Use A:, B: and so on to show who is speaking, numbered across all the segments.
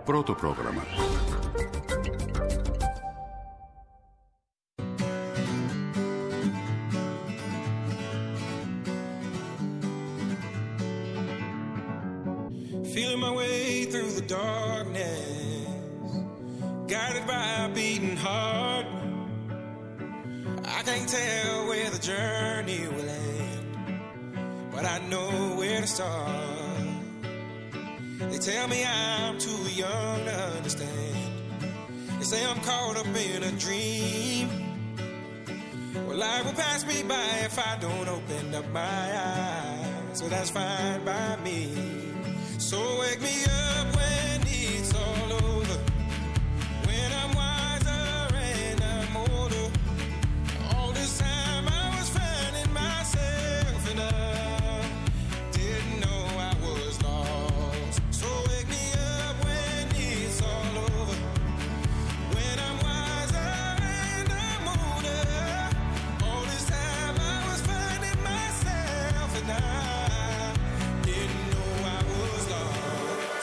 A: Πρώτο πρόγραμμα.
B: Feeling my way through the darkness, guided by a beating heart. I can't tell where the journey will end, but I know where to start. They tell me I'm too young to understand. They say I'm caught up in a dream. Well, life will pass me by if I don't open up my eyes, so that's fine by me. So wake me up when it's all over, when I'm wiser and I'm older. All this time I was finding myself and I didn't know I was lost. So wake me up when it's all over, when I'm wiser and I'm older. All this time I was finding myself and I didn't know I was lost.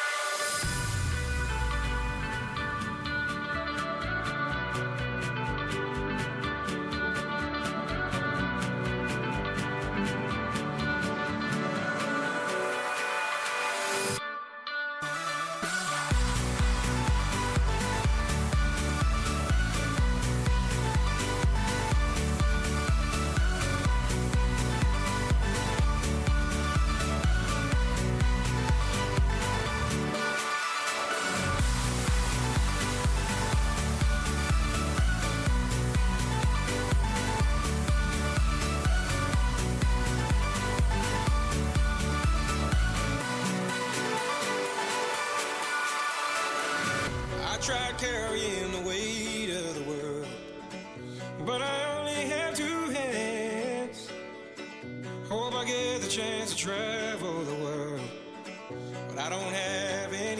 B: I tried carrying the weight of the world, but I only have two hands. Hope I get the chance to travel the world, but I don't have any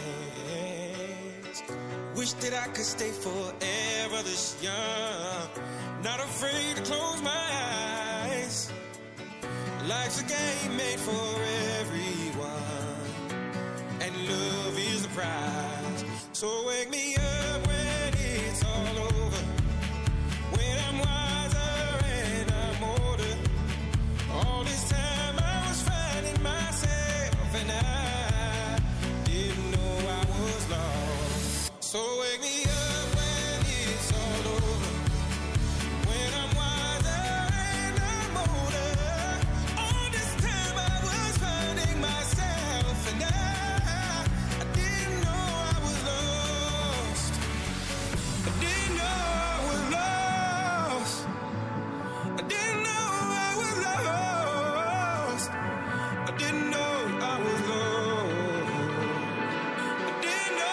B: plans. Wish that I could stay forever this young, not afraid to close my eyes. Life's a game made for everyone, and love is the prize. So wake me up when it's all over, when I'm wiser and I'm older. All this time I was finding myself and I didn't know I was lost. So wake me up when it's all over, when I'm wiser and I'm older. All this time I was finding myself and I didn't know I was lost. I didn't know I was lost. I didn't know I was lost. I didn't know I was lost. I didn't know.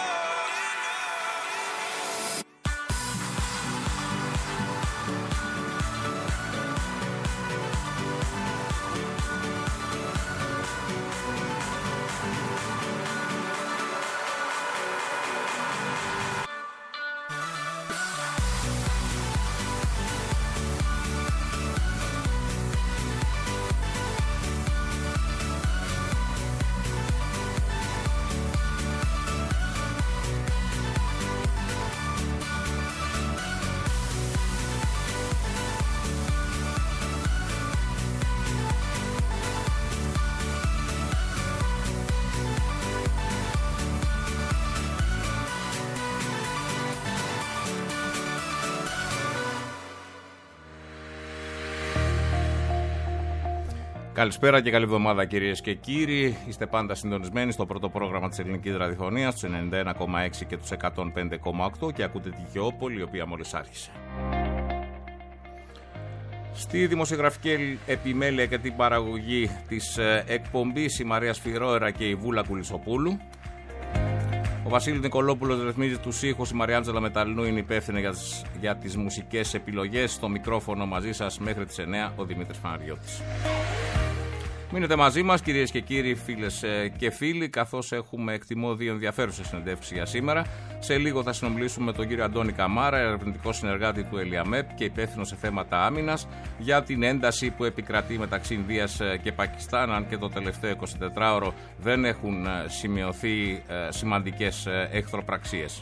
C: Καλησπέρα και καλή εβδομάδα κυρίες και κύριοι. Είστε πάντα συντονισμένοι στο πρώτο πρόγραμμα της ελληνικής ραδιοφωνίας, τους 91,6 και τους 105,8 και ακούτε τη Γεώπολη, η οποία μόλις άρχισε. Στη δημοσιογραφική επιμέλεια και την παραγωγή της εκπομπής η Μαρία Σφυρόερα και η Βούλα Κουλισσοπούλου. Ο Βασίλης Νικολόπουλος ρυθμίζει τους ήχους, η Μαριάντζελα Μεταλλινού είναι υπεύθυνη για τις μουσικές επιλογές. Στο μικρόφωνο μαζί σας μέχρι τις 9 ο Δημήτρης Φαναριώτης. Μείνετε μαζί μας, κυρίες και κύριοι, φίλες και φίλοι, καθώς έχουμε, εκτιμώ, δύο ενδιαφέρουσες συνεντεύξεις για σήμερα. Σε λίγο θα συνομιλήσουμε με τον κύριο Αντώνη Καμάρα, ερευνητικό συνεργάτη του ΕΛΙΑΜΕΠ και υπεύθυνο σε θέματα άμυνας, για την ένταση που επικρατεί μεταξύ Ινδίας και Πακιστάν, αν και το τελευταίο 24ωρο δεν έχουν σημειωθεί σημαντικές εχθροπραξίες.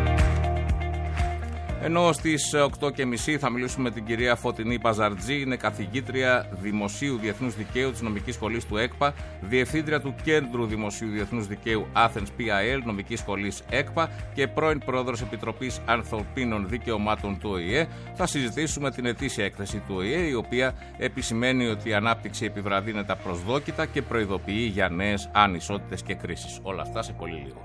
C: Ενώ στις 8.30 θα μιλήσουμε με την κυρία Φωτεινή Παζαρτζή, είναι καθηγήτρια Δημοσίου Διεθνούς Δικαίου της Νομικής Σχολής του ΕΚΠΑ, διευθύντρια του Κέντρου Δημοσίου Διεθνούς Δικαίου Athens PIL, Νομικής Σχολής ΕΚΠΑ και πρώην πρόεδρος Επιτροπής Ανθρωπίνων Δικαιωμάτων του ΟΗΕ. Θα συζητήσουμε την ετήσια έκθεση του ΟΗΕ, η οποία επισημαίνει ότι η ανάπτυξη επιβραδύνεται απροσδόκητα και προειδοποιεί για νέες ανισότητες και κρίσεις. Όλα αυτά σε πολύ λίγο.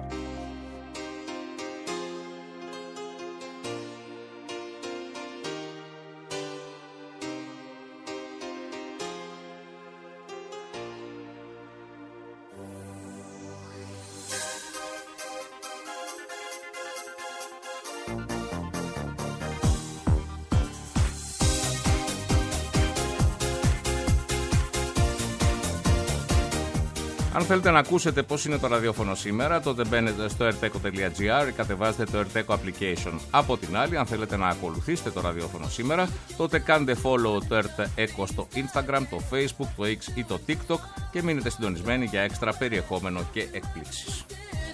C: Αν θέλετε να ακούσετε πώς είναι το ραδιόφωνο σήμερα, τότε μπαίνετε στο erteco.gr ή κατεβάζετε το Erteco application. Από την άλλη, αν θέλετε να ακολουθήσετε το ραδιόφωνο σήμερα, τότε κάντε follow το Erteco στο Instagram, το Facebook, το X ή το TikTok και μείνετε συντονισμένοι για έξτρα περιεχόμενο και εκπλήξεις.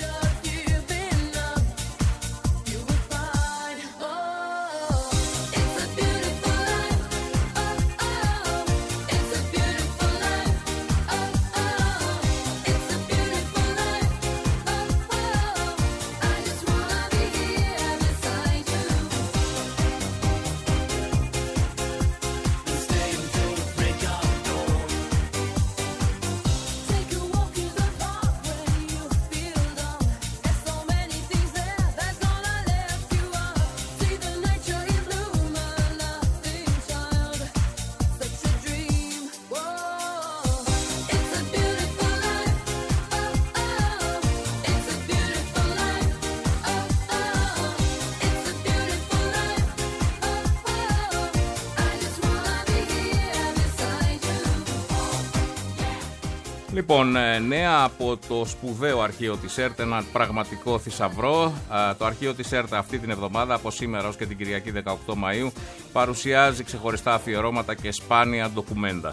C: Λοιπόν, νέα από το σπουδαίο αρχείο της ΕΡΤ, ένα πραγματικό θησαυρό. Το αρχείο της ΕΡΤ αυτή την εβδομάδα, από σήμερα ως και την Κυριακή 18 Μαΐου, παρουσιάζει ξεχωριστά αφιερώματα και σπάνια ντοκουμέντα.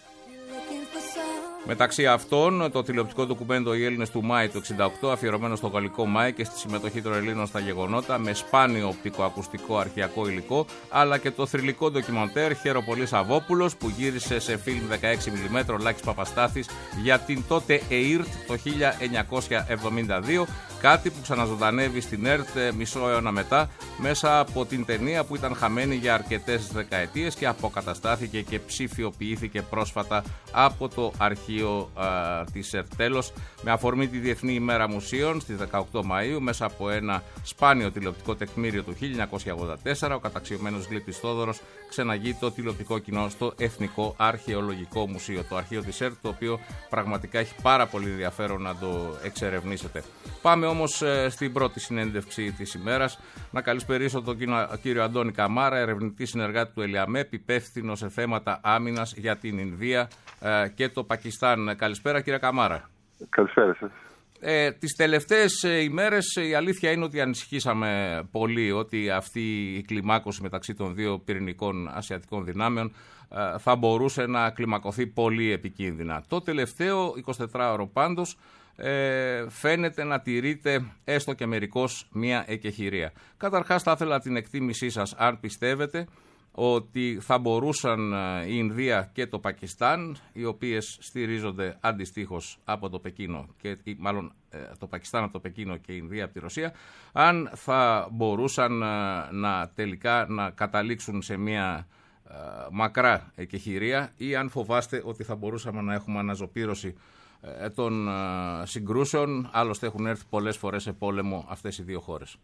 C: Μεταξύ αυτών, το τηλεοπτικό ντοκουμέντο «Οι Έλληνες του Μάη» του 1968, αφιερωμένο στο γαλλικό Μάη και στη συμμετοχή των Ελλήνων στα γεγονότα, με σπάνιο οπτικοακουστικό αρχαιακό υλικό, αλλά και το θρυλικό ντοκιμαντέρ «Χεροπολής Αβόπουλος» που γύρισε σε φιλμ 16mm ο Λάκης Παπαστάθης για την τότε ΕΙΡΤ το 1972. Κάτι που ξαναζωντανεύει στην ΕΡΤ μισό αιώνα μετά, μέσα από την ταινία που ήταν χαμένη για αρκετές δεκαετίες και αποκαταστάθηκε και ψηφιοποιήθηκε πρόσφατα από το αρχείο της ΕΡΤ. Τέλος, με αφορμή τη Διεθνή ημέρα μουσείων στις 18 Μαΐου, μέσα από ένα σπάνιο τηλεοπτικό τεκμήριο του 1984, ο καταξιωμένος Γλύπης Θόδωρος ξεναγεί το τηλεοπτικό κοινό στο Εθνικό Αρχαιολογικό Μουσείο. Το αρχείο της ΕΡΤ, το οποίο πραγματικά έχει πάρα πολύ ενδιαφέρον να το εξερευνήσετε. Πάμε όμως στην πρώτη συνέντευξη της ημέρας. Να καλησπερίσω τον κύριο Αντώνη Καμάρα, ερευνητή συνεργάτη του ΕΛΙΑΜΕΠ, υπεύθυνο σε θέματα άμυνας για την Ινδία και το Πακιστάν. Καλησπέρα, κύριε Καμάρα.
A: Καλησπέρα σας.
C: Τις τελευταίες ημέρες η αλήθεια είναι ότι ανησυχήσαμε πολύ ότι αυτή η κλιμάκωση μεταξύ των δύο πυρηνικών ασιατικών δυνάμεων θα μπορούσε να κλιμακωθεί πολύ επικίνδυνα. Το τελευταίο 24ωρο πάντως φαίνεται να τηρείται έστω και μερικώς μια εκεχηρία. Καταρχάς θα ήθελα την εκτίμησή σας αν πιστεύετε ότι θα μπορούσαν η Ινδία και το Πακιστάν, οι οποίες στηρίζονται αντιστοίχως από το Πεκίνο, και μάλλον το Πακιστάν από το Πεκίνο και η Ινδία από τη Ρωσία, αν θα μπορούσαν να τελικά να καταλήξουν σε μια μακρά εκεχηρία, ή αν φοβάστε ότι θα μπορούσαμε να έχουμε αναζωπήρωση των συγκρούσεων. Άλλωστε έχουν έρθει πολλές φορές σε πόλεμο αυτές οι δύο χώρες.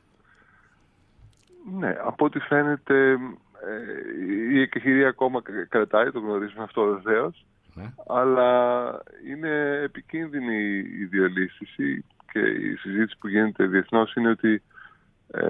A: Ναι, από ό,τι φαίνεται η εκεχηρία ακόμα κρατάει, το γνωρίζουμε αυτό βεβαίως, ναι. Αλλά είναι επικίνδυνη η διαλύστηση και η συζήτηση που γίνεται διεθνώς είναι ότι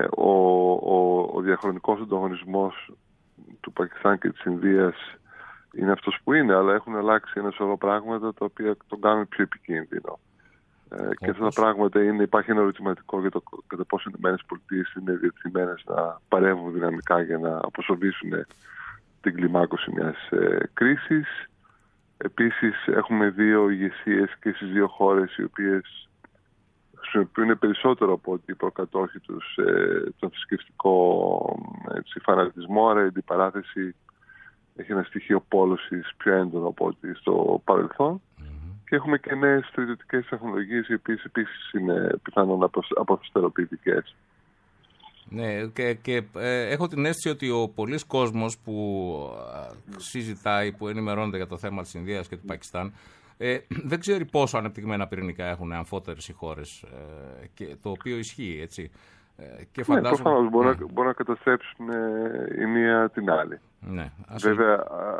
A: ο διαχρονικός ανταγωνισμός του Πακιστάν και της Ινδίας είναι αυτός που είναι, αλλά έχουν αλλάξει ένα σωρό πράγματα τα οποία τον κάνουν πιο επικίνδυνο. Και αυτά τα πράγματα υπάρχει ένα ερωτηματικό για το κατά πόσο οι ΗΠΑ είναι διατεθειμένες να παρέμβουν δυναμικά για να αποσοβήσουν την κλιμάκωση μιας κρίσης. Επίσης έχουμε 2 ηγεσίες και στις 2 χώρες οι οποίες χρησιμοποιούν περισσότερο από ότι οι προκατόχοι τους τον θρησκευτικό φανατισμό, άρα η αντιπαράθεση έχει ένα στοιχείο πόλωσης πιο έντονο από ό,τι στο παρελθόν. Και έχουμε και νέες στρατιωτικές τεχνολογίες οι οποίες επίσης είναι πιθανόν αποθυστεροποιητικές.
C: Ναι, και έχω την αίσθηση ότι ο πολλής κόσμος που συζητάει, που ενημερώνεται για το θέμα της Ινδίας και του Πακιστάν, δεν ξέρει πόσο ανεπτυγμένα πυρηνικά έχουν αμφότερες οι χώρες, και το οποίο ισχύει, έτσι. Και φαντάζομαι...
A: προφανώς μπορούν να καταστρέψουν η μία την άλλη.
C: Ναι,
A: βέβαια,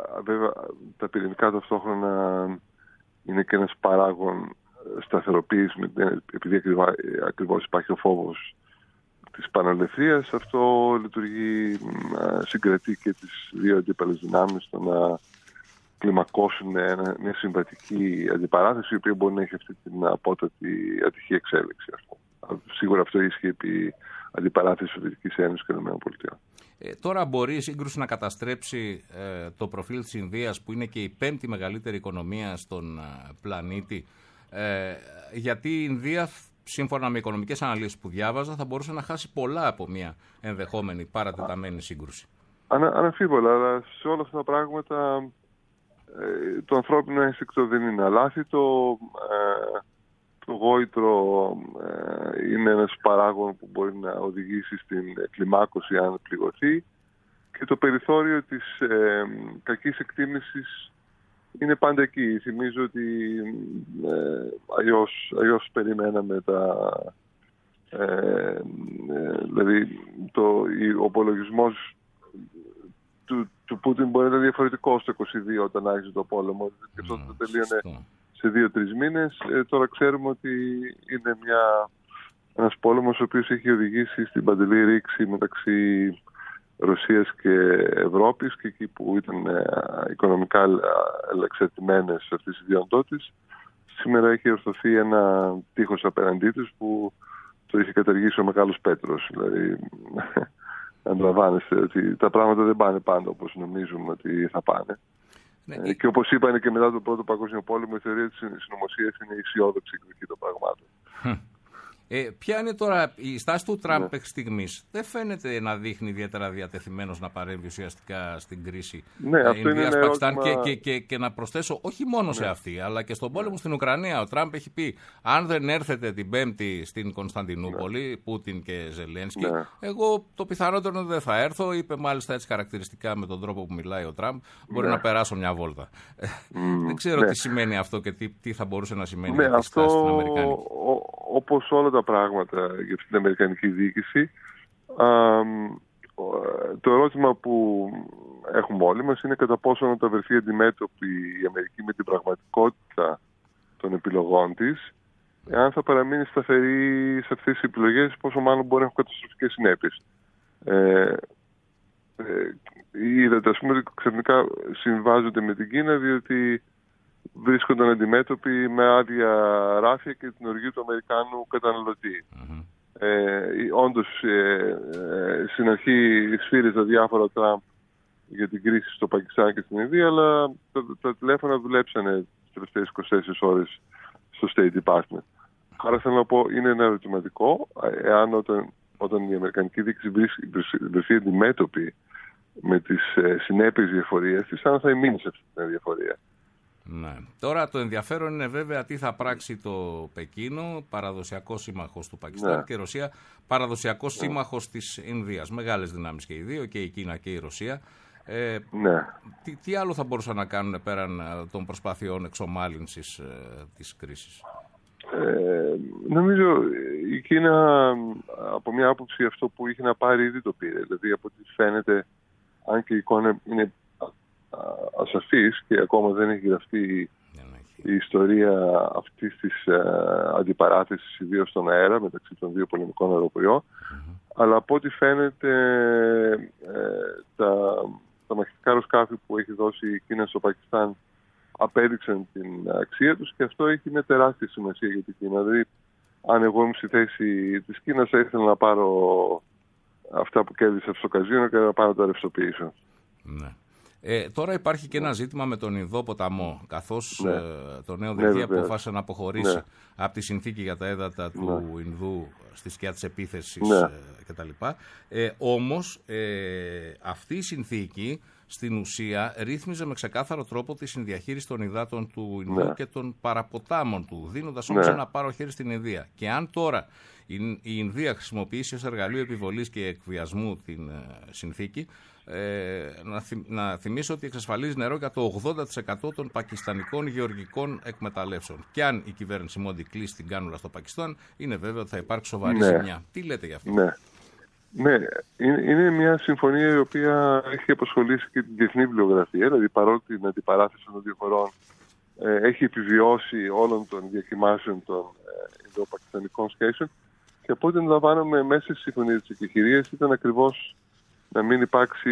A: τα πυρηνικά ταυτόχρονα είναι και ένας παράγων σταθεροποίησης, επειδή ακριβώς υπάρχει ο φόβος της πανελευθερίας. Αυτό λειτουργεί, συγκρατεί και τις 2 αντίπαλες δυνάμεις στο να κλιμακώσουν μια συμβατική αντιπαράθεση, η οποία μπορεί να έχει αυτή την απότατη ατυχή εξέλιξη. Σίγουρα αυτό ίσχυε επί αντιπαράθεση Σοβιετικής Ένωσης και των ΗΠΑ.
C: Τώρα μπορεί η σύγκρουση να καταστρέψει το προφίλ της Ινδίας, που είναι και η 5η μεγαλύτερη οικονομία στον πλανήτη, γιατί η Ινδία, σύμφωνα με οικονομικές αναλύσεις που διάβαζα, θα μπορούσε να χάσει πολλά από μια ενδεχόμενη παρατεταμένη σύγκρουση.
A: Αναμφίβολα, αλλά σε όλα αυτά τα πράγματα το ανθρώπινο ένστικτο δεν είναι αλάθητο. Το γόητρο είναι ένας παράγων που μπορεί να οδηγήσει στην κλιμάκωση αν πληγωθεί, και το περιθώριο της κακής εκτίμησης είναι πάντα εκεί. Θυμίζω ότι αλλιώς περιμέναμε δηλαδή ο απολογισμός του Πούτιν μπορεί να είναι διαφορετικός το 22 όταν άρχισε το πόλεμο, και αυτό το τελείωνε σε 2-3 μήνες. Τώρα ξέρουμε ότι είναι ένας πόλεμος ο οποίος έχει οδηγήσει στην παντελή ρήξη μεταξύ Ρωσίας και Ευρώπης, και εκεί που ήταν οικονομικά εξαρτημένες αυτές οι δύο οντότητες, σήμερα έχει ορθωθεί ένα τείχος απέναντί τους που το είχε καταργήσει ο Μεγάλος Πέτρος. Δηλαδή, αντιλαμβάνεστε ότι τα πράγματα δεν πάνε πάντα όπως νομίζουμε ότι θα πάνε. Ναι. Και όπως είπανε και μετά τον Πρώτο Παγκόσμιο Πόλεμο, η θεωρία της συνωμοσίας είναι η αισιόδοξη εκδοχή των πραγμάτων.
C: Ποια είναι τώρα η στάση του Τραμπ μέχρι στιγμής? Δεν φαίνεται να δείχνει ιδιαίτερα διατεθειμένος να παρέμβει ουσιαστικά στην κρίση Ινδίας-Πακιστάν. Και να προσθέσω, όχι μόνο σε αυτή, αλλά και στον πόλεμο στην Ουκρανία. Ο Τραμπ έχει πει: αν δεν έρθετε την Πέμπτη στην Κωνσταντινούπολη, Πούτιν και Ζελένσκι, εγώ το πιθανότερο δεν θα έρθω. Είπε μάλιστα έτσι χαρακτηριστικά με τον τρόπο που μιλάει ο Τραμπ: μπορεί να περάσω μια βόλτα. Δεν ξέρω τι σημαίνει αυτό και τι θα μπορούσε να σημαίνει για τη στάση στην Αμερικάνικη.
A: Όπως όλα τα πράγματα για αυτή την αμερικανική διοίκηση, το ερώτημα που έχουμε όλοι μας είναι κατά πόσο να τα βρεθεί αντιμέτωπη η Αμερική με την πραγματικότητα των επιλογών της, εάν θα παραμείνει σταθερή σε αυτές τις επιλογές, πόσο μάλλον μπορεί να έχουν καταστροφικές συνέπειες. Είδατε, ας πούμε, ότι ξαφνικά συμβάζονται με την Κίνα, διότι βρίσκονταν αντιμέτωποι με άδεια ράφια και την οργή του Αμερικάνου καταναλωτή. Όντως, στην αρχή σφύριζε διάφορα ο Τραμπ για την κρίση στο Πακιστάν και στην Ινδία, αλλά τα τηλέφωνα δουλέψανε τις τελευταίες 24 ώρες στο State Department. Άρα θέλω να πω, είναι ένα ερωτηματικό, εάν όταν η αμερικανική διοίκηση βρεθεί αντιμέτωπη με τις συνέπειες διαφορίας της, αν θα μείνει σε αυτή την διαφορία.
C: Ναι. Τώρα το ενδιαφέρον είναι βέβαια τι θα πράξει το Πεκίνο, παραδοσιακό σύμμαχος του Πακιστάν, και η Ρωσία, παραδοσιακό σύμμαχος της Ινδίας. Μεγάλες δυνάμεις και οι δύο, και η Κίνα και η Ρωσία. Τι άλλο θα μπορούσαν να κάνουν πέραν των προσπαθειών εξομάλυνσης της κρίσης?
A: Νομίζω η Κίνα, από μια άποψη, αυτό που είχε να πάρει ήδη το πήρε. Δηλαδή, από ό,τι φαίνεται, αν και η εικόνα είναι ασαφής και ακόμα δεν έχει γραφτεί η ιστορία αυτής της αντιπαράθεσης, ιδίως στον αέρα, μεταξύ των δύο πολεμικών αεροπλοίων, αλλά από ό,τι φαίνεται τα μαχητικά αεροσκάφη που έχει δώσει η Κίνα στο Πακιστάν απέδειξαν την αξία τους και αυτό έχει μια τεράστια σημασία για την Κίνα. Δηλαδή, αν εγώ ήμουν στη θέση της Κίνας, θα ήθελα να πάρω αυτά που κέρδισα στο καζίνο και να πάω να τα ρευστοποιήσω.
C: Ναι. Τώρα υπάρχει και ένα ζήτημα με τον Ινδό ποταμό, καθώς το νέο Δελχή αποφάσισε να αποχωρήσει από τη συνθήκη για τα έδατα του Ινδού στη σκιά της επίθεσης κτλ. Όμως αυτή η συνθήκη στην ουσία ρύθμιζε με ξεκάθαρο τρόπο τη συνδιαχείριση των υδάτων του Ινδού και των παραποτάμων του, δίνοντας όμως ένα πάρο χέρι στην Ινδία. Και αν τώρα η Ινδία χρησιμοποιήσει ως εργαλείο επιβολής και εκβιασμού την συνθήκη, να θυμίσω ότι εξασφαλίζει νερό για το 80% των πακιστανικών γεωργικών εκμεταλλεύσεων. Και αν η κυβέρνηση Μόντι κλείσει την κάνουλα στο Πακιστάν, είναι βέβαιο ότι θα υπάρξει σοβαρή ζημιά. Τι λέτε γι' αυτό?
A: Ναι, είναι μια συμφωνία η οποία έχει απασχολήσει και την διεθνή βιβλιογραφία, δηλαδή παρότι την αντιπαράθεση των δύο χωρών έχει επιβιώσει όλων των διακυμάσεων των Ινδο-Πακιστανικών σχέσεων, και από ό,τι αντιλαμβάνομαι μέσα στη συμφωνία της εκεχηρίας ήταν ακριβώς να μην υπάρξει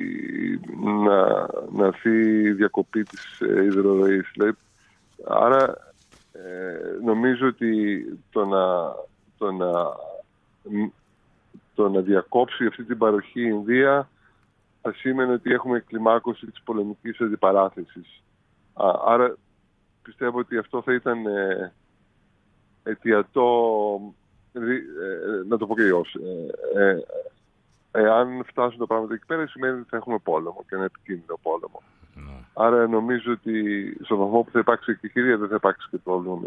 A: να έρθει διακοπή της υδροροής. Δηλαδή, άρα νομίζω ότι το να διακόψει αυτή την παροχή η Ινδία θα σήμαινε ότι έχουμε κλιμάκωση της πολεμικής αντιπαράθεσης. Άρα πιστεύω ότι αυτό θα ήταν αιτιατό, να το πω και εγώ. Εάν φτάσουν τα πράγματα εκεί πέρα, σημαίνει ότι θα έχουμε πόλεμο και ένα επικίνδυνο πόλεμο. Άρα νομίζω ότι στον βαθμό που θα υπάρξει εκεχηρία δεν θα υπάρξει και πρόβλημα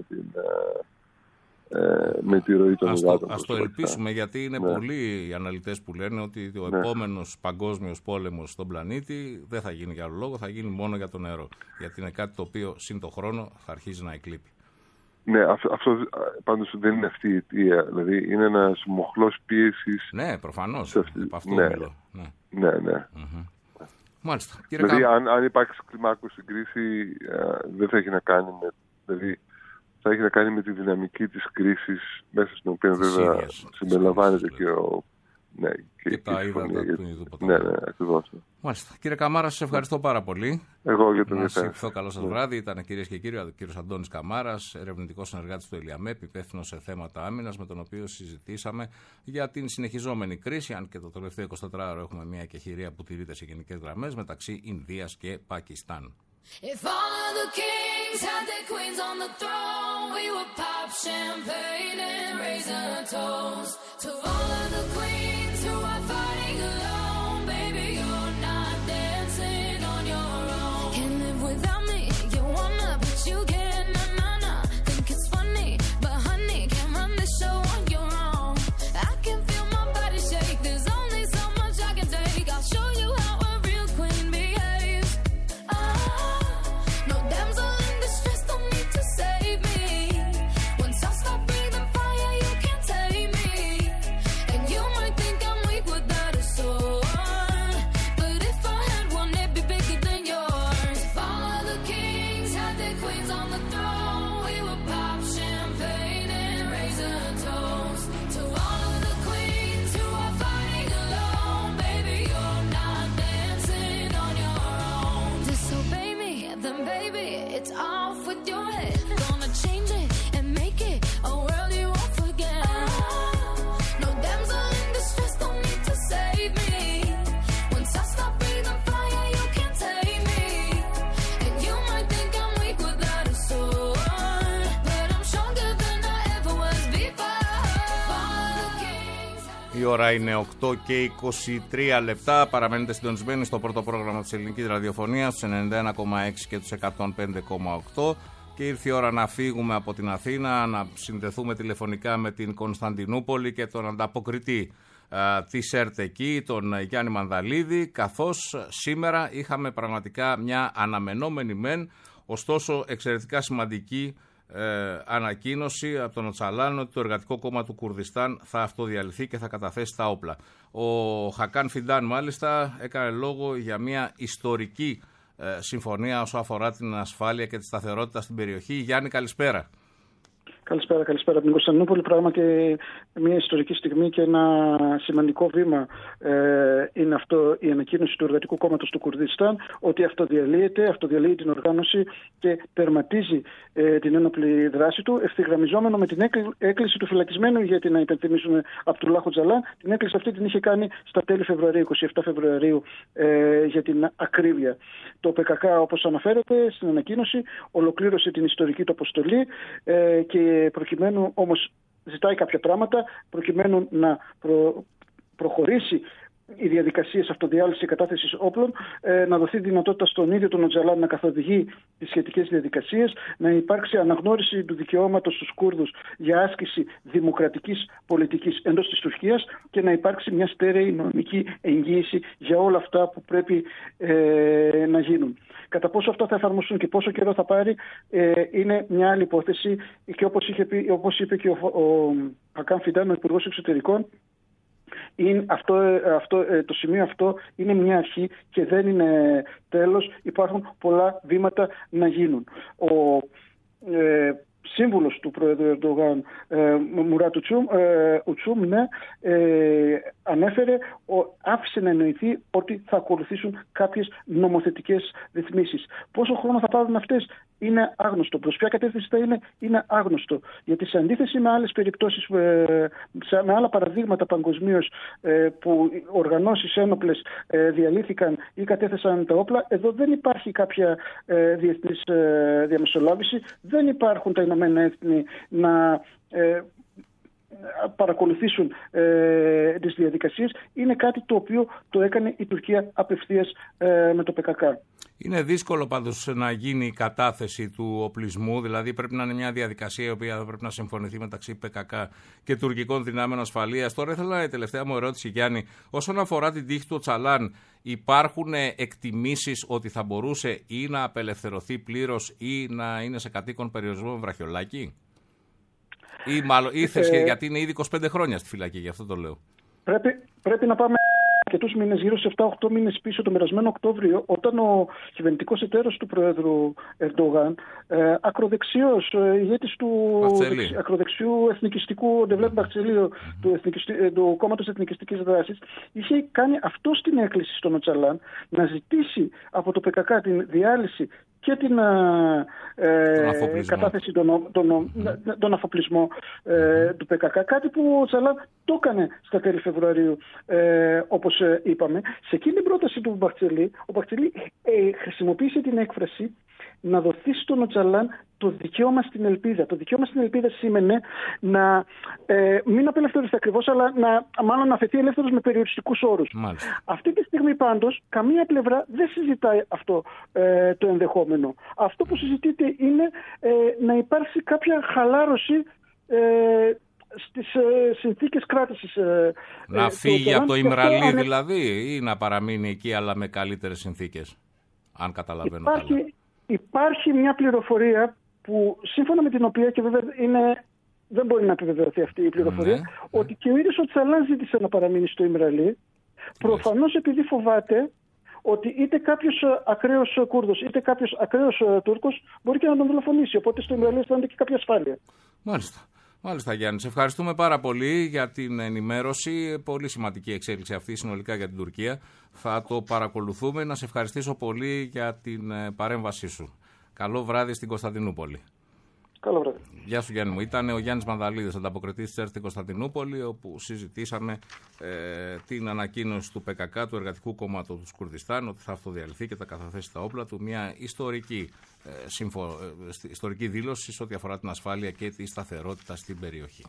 A: με τη ροή των υδάτων.
C: Ας το ελπίσουμε, γιατί είναι πολλοί οι αναλυτές που λένε ότι ο επόμενος παγκόσμιος πόλεμος στον πλανήτη δεν θα γίνει για άλλο λόγο, θα γίνει μόνο για το νερό. Γιατί είναι κάτι το οποίο σύν το χρόνο θα αρχίζει να εκλείπει.
A: Ναι, αυτό πάντως δεν είναι αυτή η αιτία. Δηλαδή είναι ένας μοχλός πίεσης.
C: Ναι, προφανώς. Από αυτό μιλώ.
A: Ναι.
C: Μάλιστα.
A: Δηλαδή αν υπάρξει κλιμάκωση στην κρίση δεν θα έχει να κάνει με... Δηλαδή, θα έχει να κάνει με τη δυναμική της κρίσης, μέσα στην οποία βέβαια συμπεριλαμβάνεται και ο... Ναι,
C: και τα ύδατα του Ινδού ποταμού.
A: Ναι, ακριβώς.
C: Μάλιστα. Κύριε Καμάρα, σας ευχαριστώ πάρα πολύ.
A: Εγώ για τον
C: Να σας ευχηθώ καλό σας βράδυ. Ήταν, κυρίες και κύριοι, ο κύριος Αντώνης Καμάρας, ερευνητικός συνεργάτης του ΕΛΙΑΜΕΠ, υπεύθυνος σε θέματα άμυνας, με τον οποίο συζητήσαμε για την συνεχιζόμενη κρίση. Αν και το τελευταίο 24ωρο έχουμε μια εκεχηρία που τηρείται σε γενικές γραμμές μεταξύ Ινδίας και Πακιστάν.
B: If all of the kings had their queens on the throne, we would pop champagne and raise a toast to all of the queens who are fighting alone. Baby, you're not dancing on your own. Can't live without me, you wanna, but you can't, na-na-na. Think it's funny, but honey, can't run the show on your own. I can feel my body shake, there's only so much I can take. I'll show you how a real queen behaves. No damsel in distress, don't need to save me. Once I stop breathing fire, you can't tame me. And you might think I'm weak without a sword, but if I had one, it'd be bigger than yours. If all of the kings had their queens on the throne, we would pop champagne and raise a toast to all of the queens who are fighting alone. Baby, you're not dancing on your own. Disobey me, then baby, it's off with your head. Gonna change it and make it a world you won't forget. No damsel in distress, don't need to save me. Once I stop breathing fire, you can't tame me. And you might think I'm weak without a sword, but I'm stronger than I ever was before. All the kings.
C: Η ώρα είναι 8 και 23 λεπτά. Παραμένετε συντονισμένοι στο πρώτο πρόγραμμα της ελληνικής ραδιοφωνίας, στους 91,6 και τους 105,8. Και ήρθε η ώρα να φύγουμε από την Αθήνα, να συνδεθούμε τηλεφωνικά με την Κωνσταντινούπολη και τον ανταποκριτή της ΕΡΤ εκεί, τον Γιάννη Μανδαλίδη, καθώς σήμερα είχαμε πραγματικά μια αναμενόμενη μεν, ωστόσο εξαιρετικά σημαντική ανακοίνωση από τον Οτσαλάν ότι το Εργατικό Κόμμα του Κουρδιστάν θα αυτοδιαλυθεί και θα καταθέσει τα όπλα. Ο Χακάν Φιντάν μάλιστα έκανε λόγο για μια ιστορική συμφωνία όσο αφορά την ασφάλεια και τη σταθερότητα στην περιοχή. Γιάννη, καλησπέρα.
D: Καλησπέρα από την Κωνσταντινούπολη. Πράγματι μια ιστορική στιγμή και ένα σημαντικό βήμα είναι αυτό η ανακοίνωση του Εργατικού Κόμματος του Κουρδιστάν, ότι αυτοδιαλύει την οργάνωση και τερματίζει την ένοπλη δράση του, ευθυγραμμιζόμενο με την έκκληση του φυλακισμένου ηγέτη, να υπενθυμίσουμε, Απτουλάχ Οτζαλάν. Την έκκληση αυτή την είχε κάνει στα τέλη Φεβρουαρίου, 27 Φεβρουαρίου, για την ακρίβεια. Το ΠΚΚ, όπως αναφέρεται στην ανακοίνωση, ολοκλήρωσε την ιστορική του αποστολή και προκειμένου όμως ζητάει κάποια πράγματα, προκειμένου να προχωρήσει οι διαδικασίες αυτοδιάλυσης και κατάθεσης όπλων, να δοθεί δυνατότητα στον ίδιο τον Οτζαλάν να καθοδηγεί τις σχετικές διαδικασίες, να υπάρξει αναγνώριση του δικαιώματος στους Κούρδους για άσκηση δημοκρατικής πολιτικής εντός της Τουρκίας και να υπάρξει μια στέρεη νομική εγγύηση για όλα αυτά που πρέπει να γίνουν. Κατά πόσο αυτά θα εφαρμοστούν και πόσο καιρό θα πάρει είναι μια άλλη υπόθεση, και όπως είπε και ο Χακάν Φιντάν, ο Υπουργός Εξωτερικών, το σημείο αυτό είναι μια αρχή και δεν είναι τέλος. Υπάρχουν πολλά βήματα να γίνουν. Ο σύμβουλος του Πρόεδρου Ερντογάν, Μουράτ Ουτσούμ, ανέφερε, άφησε να εννοηθεί ότι θα ακολουθήσουν κάποιες νομοθετικές ρυθμίσεις. Πόσο χρόνο θα πάρουν αυτές είναι άγνωστο. Προς ποια κατεύθυνση θα είναι άγνωστο. Γιατί σε αντίθεση με άλλες περιπτώσεις, με άλλα παραδείγματα παγκοσμίως, που οργανώσεις ένοπλες διαλύθηκαν ή κατέθεσαν τα όπλα, εδώ δεν υπάρχει κάποια διεθνής διαμεσολάβηση, δεν υπάρχουν τα Ηνωμένα Έθνη να παρακολουθήσουν τις διαδικασίες. Είναι κάτι το οποίο το έκανε η Τουρκία απευθείας με το ΠΚΚ.
C: Είναι δύσκολο πάντως να γίνει η κατάθεση του οπλισμού, δηλαδή πρέπει να είναι μια διαδικασία η οποία θα πρέπει να συμφωνηθεί μεταξύ ΠΚΚ και τουρκικών δυνάμεων ασφαλείας. Τώρα ήθελα η τελευταία μου ερώτηση, Γιάννη, όσον αφορά την τύχη του Οτζαλάν, υπάρχουν εκτιμήσεις ότι θα μπορούσε ή να απελευθερωθεί πλήρως ή να είναι σε κατοίκον περιορισμό με βραχιολάκι? Ή μάλλον γιατί είναι ήδη 25 χρόνια στη φυλακή, γι' αυτό το λέω.
D: Πρέπει να πάμε αρκετούς μήνες, γύρω σε 7-8 μήνες πίσω, το περασμένο Οκτώβριο, όταν ο κυβερνητικός εταίρος του Πρόεδρου Ερντογάν, ακροδεξιός ηγέτης του ακροδεξιού εθνικιστικού Ντεβλέτ Μπαχτσελίου, του Κόμματος Εθνικιστικής Δράσης, είχε κάνει αυτό στην έκκληση στον Οτζαλάν να ζητήσει από το ΠΚΚ την διάλυση και την κατάθεση, τον αφοπλισμό του ΠΚΚ, κάτι που ο Οτζαλάν το έκανε στα τέλη Φεβρουαρίου, όπως είπαμε. Σε εκείνη την πρόταση του Μπαχτσελή, ο Μπαχτσελή χρησιμοποίησε την έκφραση να δοθεί στον Οτζαλάν το δικαίωμα στην ελπίδα. Το δικαίωμα στην ελπίδα σήμαινε να μην απελευθερωθεί ακριβώς, αλλά μάλλον να αφαιθεί ελεύθερος με περιοριστικούς όρους. Μάλιστα. Αυτή τη στιγμή πάντως καμία πλευρά δεν συζητάει αυτό το ενδεχόμενο. Αυτό που συζητείται είναι να υπάρξει κάποια χαλάρωση στις συνθήκες κράτησης.
C: Να φύγει από το Ιμραλί δηλαδή, ή να παραμείνει εκεί αλλά με καλύτερες συνθήκες, αν καταλαβαίνω καλά.
D: Υπάρχει μια πληροφορία που, σύμφωνα με την οποία, και βέβαια δεν μπορεί να επιβεβαιωθεί αυτή η πληροφορία, ότι και ο ίδιος ο Οτζαλάν ζήτησε να παραμείνει στο Ιμραλί, προφανώς επειδή φοβάται ότι είτε κάποιος ακραίος Κούρδος είτε κάποιος ακραίος Τούρκος μπορεί και να τον δολοφονήσει. Οπότε στο Ιμραλί αισθάνεται και κάποια ασφάλεια.
C: Μάλιστα Γιάννη, σε ευχαριστούμε πάρα πολύ για την ενημέρωση. Πολύ σημαντική εξέλιξη αυτή συνολικά για την Τουρκία. Θα το παρακολουθούμε. Να σε ευχαριστήσω πολύ για την παρέμβασή σου. Καλό βράδυ στην Κωνσταντινούπολη.
D: Καλό βράδυ.
C: Γεια σου Γιάννη μου. Ήταν ο Γιάννης Μανδαλίδης, ανταποκριτής της ΕΡΤ στην Κωνσταντινούπολη, όπου συζητήσαμε την ανακοίνωση του ΠΚΚ, του Εργατικού Κόμματος του Κουρδιστάν, ότι θα αυτοδιαλυθεί και θα καταθέσει τα όπλα του. Μια ιστορική δήλωση σε ό,τι αφορά την ασφάλεια και τη σταθερότητα στην περιοχή.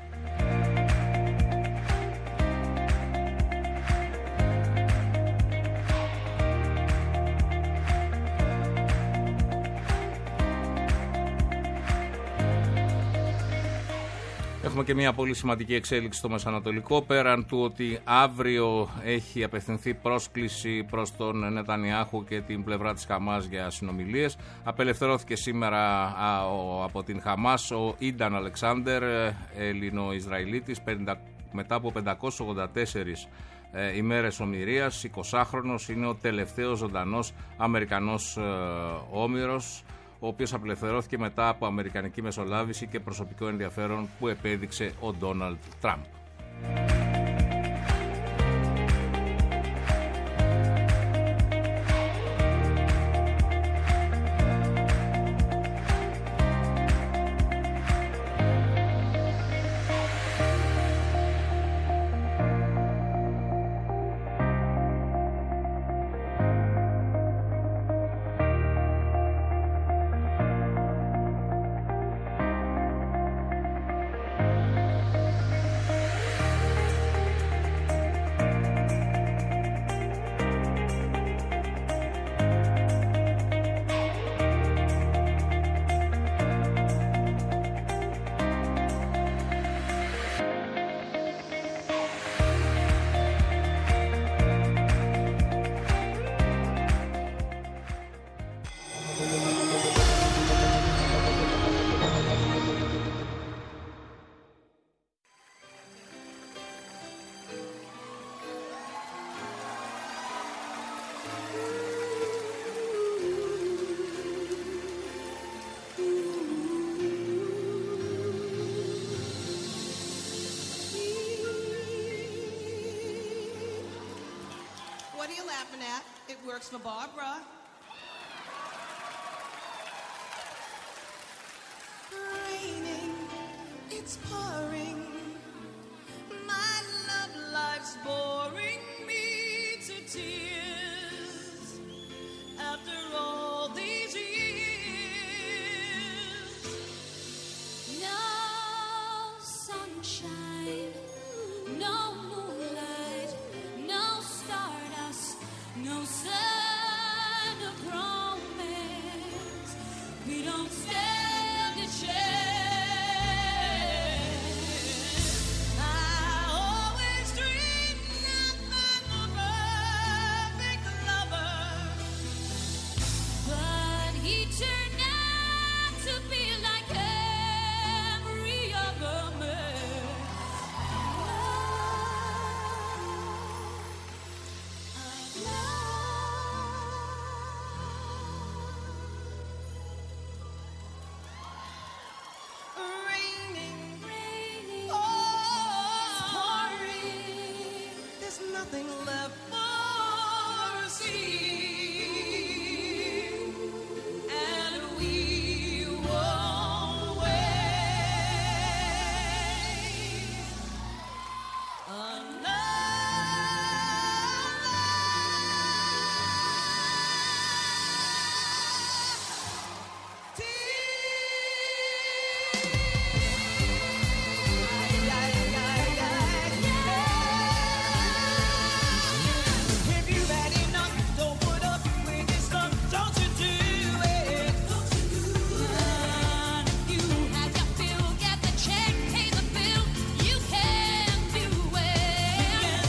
C: Έχουμε και μια πολύ σημαντική εξέλιξη στο Μεσανατολικό, πέραν του ότι αύριο έχει απευθυνθεί πρόσκληση προς τον Νετανιάχου και την πλευρά της Χαμάς για συνομιλίες. Απελευθερώθηκε σήμερα από την Χαμάς ο Ίνταν Αλεξάνδερ, Ελληνο-Ισραηλίτης, μετά από 584 ημέρες ομηρίας, 20χρονος, είναι ο τελευταίος ζωντανός Αμερικανός όμηρος. ο οποίος απελευθερώθηκε μετά από αμερικανική μεσολάβηση και προσωπικό ενδιαφέρον που επέδειξε ο Ντόναλντ Τραμπ.
E: What are you laughing at? It works for Barbara. Raining, it's pouring. My love life's boring me to tears. After all these years,
F: no sunshine, no moonlight, no stardust, no sign of romance. We don't stand a chance. I always dreamed I'd find the perfect lover, but he turned out to be like every other man.
E: raining, oh, pouring. There's nothing left for us here, and we won't wait another. If you've had enough, don't put up with this stuff. Don't you do it.
F: You had your fill, get the check, pay the bill. You can do it.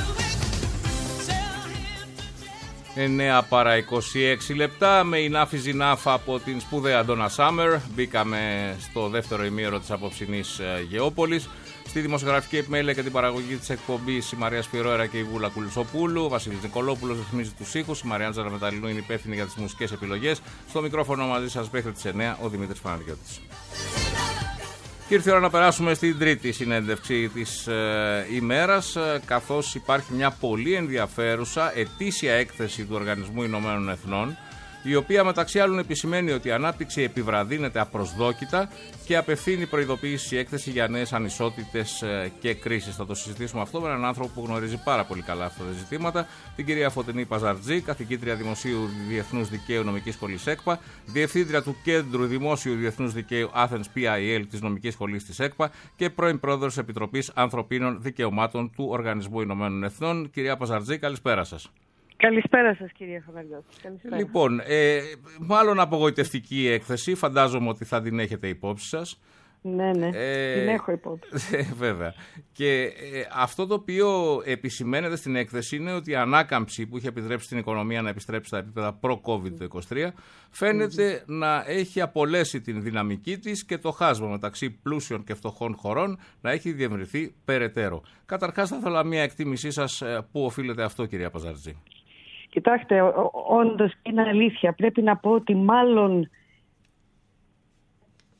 E: Tell him to just
C: 9 παρά 26 λεπτά με Enough is Enough από την σπουδαία Donna Summer. Μπήκαμε στο δεύτερο ημίωρο της απόψινής Γεώπολης. Στη δημοσιογραφική επιμέλεια και την παραγωγή της εκπομπής η Μαρία Σφυρόερα και η Βούλα Κουλισοπούλου. Ο Βασίλης Νικολόπουλος ρυθμίζει τους ήχους. Η Μαριάντζα Μεταλλινού είναι υπεύθυνη για τις μουσικές επιλογές. Στο μικρόφωνο μαζί σας μέχρι τις 9 ο Δημήτρης Παναγιώτης. Και ήρθε η ώρα να περάσουμε στην τρίτη συνέντευξη της ημέρας, καθώς υπάρχει μια πολύ ενδιαφέρουσα ετήσια έκθεση του Οργανισμού Ηνωμένων Εθνών, η οποία μεταξύ άλλων επισημαίνει ότι η ανάπτυξη επιβραδύνεται απροσδόκητα και απευθύνει προειδοποίηση έκθεση για νέες ανισότητες και κρίσεις. Θα το συζητήσουμε αυτό με έναν άνθρωπο που γνωρίζει πάρα πολύ καλά αυτά τα ζητήματα, την κυρία Φωτεινή Παζαρτζή, καθηγήτρια Δημοσίου Διεθνούς Δικαίου Νομικής Σχολής ΕΚΠΑ, διευθύντρια του Κέντρου Δημόσιου Διεθνούς Δικαίου Athens PIL της Νομικής Σχολής της ΕΚΠΑ και πρώην πρόεδρος Επιτροπής Ανθρωπίνων Δικαιωμάτων του Οργανισμού Ηνωμένων Εθνών. Κυρία Παζαρτζή, καλησπέρα σας.
G: Καλησπέρα σας, κυρία Χαναριώτη. Καλησπέρα.
C: Λοιπόν, μάλλον απογοητευτική έκθεση, φαντάζομαι ότι θα την έχετε υπόψη σας.
G: Ναι, την έχω υπόψη.
C: Βέβαια. Και αυτό το οποίο επισημαίνεται στην έκθεση είναι ότι η ανάκαμψη που είχε επιτρέψει την οικονομία να επιστρέψει στα επίπεδα προ-COVID το 2023 φαίνεται να έχει απολέσει την δυναμική της και το χάσμα μεταξύ πλούσιων και φτωχών χωρών να έχει διευρυνθεί περαιτέρω. Καταρχάς θα ήθελα μια εκτίμησή σας πού οφείλεται αυτό, κυρία Παζαρτζή.
G: Κοιτάξτε, όντως είναι αλήθεια. Πρέπει να πω ότι μάλλον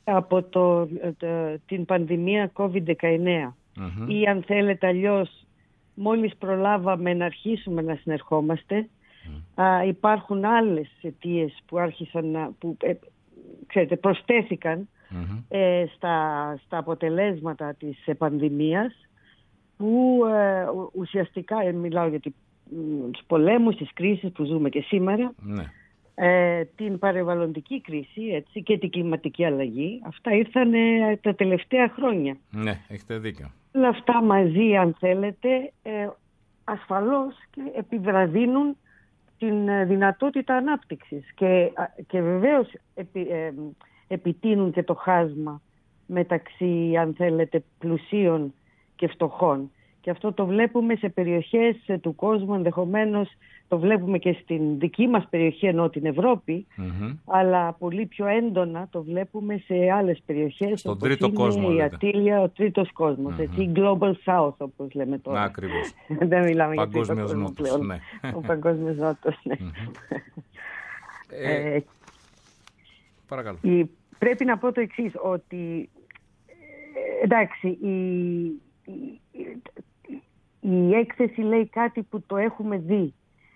G: από την πανδημία COVID-19 ή αν θέλετε αλλιώς μόλις προλάβαμε να αρχίσουμε να συνερχόμαστε, υπάρχουν άλλες αιτίες που άρχισαν προσθέθηκαν στα αποτελέσματα της πανδημίας, που ουσιαστικά, μιλάω για τους πολέμους, τις κρίσεις που ζούμε και σήμερα, την περιβαλλοντική κρίση, έτσι, και την κλιματική αλλαγή. Αυτά ήρθαν τα τελευταία χρόνια.
C: Ναι, έχετε δίκιο.
G: Όλα αυτά μαζί, αν θέλετε, ασφαλώς και επιβραδύνουν την δυνατότητα ανάπτυξης και βεβαίως επιτείνουν και το χάσμα μεταξύ, αν θέλετε, πλουσίων και φτωχών. Και αυτό το βλέπουμε σε περιοχές του κόσμου, ενδεχομένως το βλέπουμε και στην δική μας περιοχή, ενώ την Ευρώπη, αλλά πολύ πιο έντονα το βλέπουμε σε άλλες περιοχές.
C: Στον τρίτο κόσμο,
G: η Αττήλια, ο τρίτος κόσμος, έτσι, Global South, όπως λέμε τώρα.
C: Ακριβώς.
G: Δεν μιλάμε για τρίτο κόσμο
C: νότος,
G: πλέον.
C: ναι.
G: Ο παγκόσμιος νότος, ναι.
C: Παρακαλώ.
G: Πρέπει να πω το εξής, ότι εντάξει, η έκθεση λέει κάτι που το έχουμε δει.